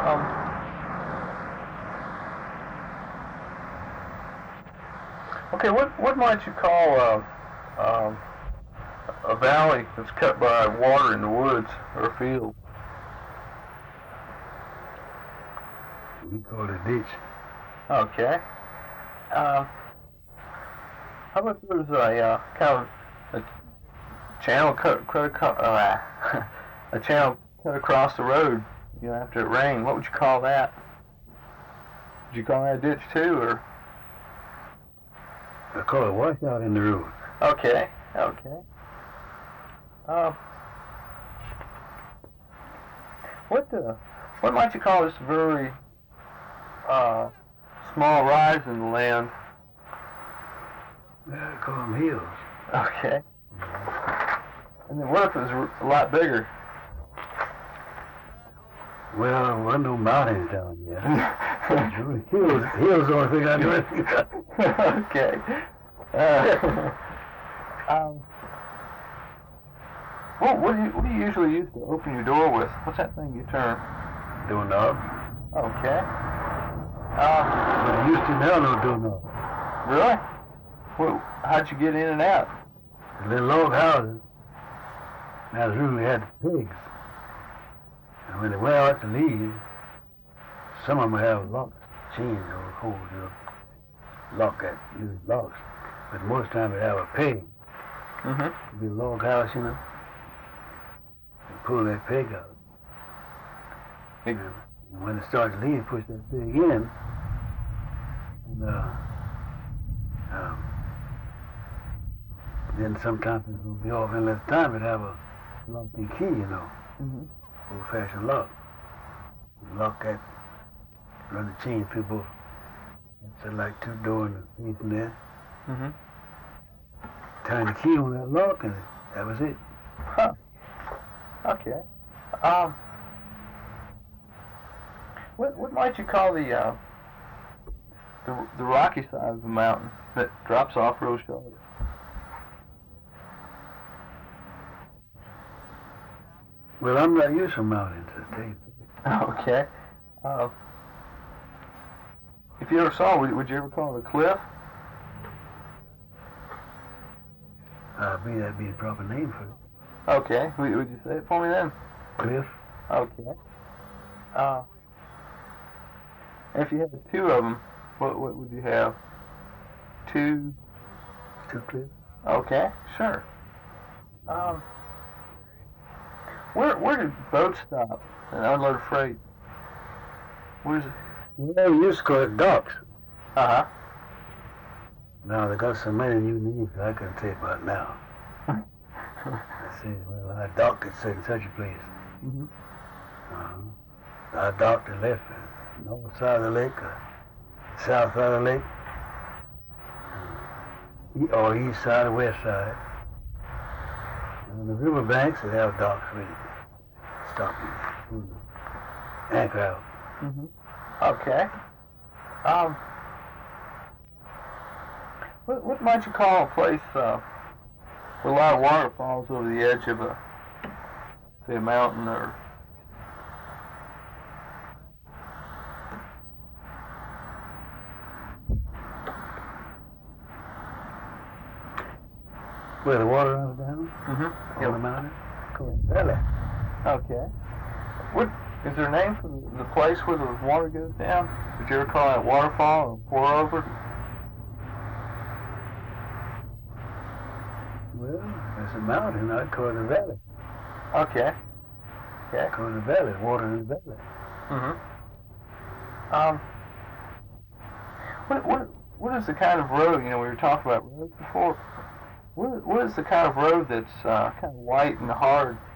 Okay, what might you call a valley that's cut by water in the woods or a field? We call it a ditch. Okay. How about if there's a kind of a channel cut a channel cut across the road, after it rained? What would you call that? Would you call that a ditch too, or? I call it washout in the road. Okay. What might you call this very small rise in the land? I call them hills. Okay. And then what if it was a lot bigger? Well, there wasn't no mountains down here. Hills the only thing I know anything about. Okay. What do you usually use to open your door with? What's that thing you turn? Doorknob. Okay. But I used to have no doorknob. Really? Well, how'd you get in and out? The little log houses. Now the room we had pigs. And when they went out to leave, some of them have locks, chains or holes, lock that, use locks. But most time they have a peg. Mm-hmm. It'd be a log house, and pull that peg out. And when it starts to leave, push that peg in. And then sometimes it's going to be off, and less time it'd have a locking key, Mm-hmm. Old-fashioned lock. Lock that, run the chain through both. It's like two doors in the there. Mm-hmm. Turn the key on that lock, and that was it. Huh. Okay. What might you call the rocky side of the mountain that drops off real short? Well, I'm not used to mountains, I tell you. Okay. If you ever saw, would you ever call it a cliff? That'd be the proper name for it. Okay. Would you say it for me then? Cliff. Okay. If you had two of them, what would you have? Two cliffs. Okay, sure. Where did boats stop and unload freight? Where's it? Well, we used to call it docks. Uh-huh. Now they got so many new names I couldn't tell you about now. I say, well, I docked at such a place. Mm-hmm. I docked and left north side of the lake, or south side of the lake, or east side or west side. And on the river banks, they have docks ready to stop you, anchor out. Mm-hmm. Okay. What might you call a place where a lot of water falls over the edge of say a mountain or? Where the water runs down? Mm-hmm. On the mountain? Called Valley. Okay. Is there a name for the place where the water goes down? Did you ever call it waterfall or pour over? Well, it's a mountain. I'd call it a valley. Okay. Okay. Call it a valley. Water in the valley. Mm-hmm. What is the kind of road? We were talking about roads before. What is the kind of road that's kind of white and hard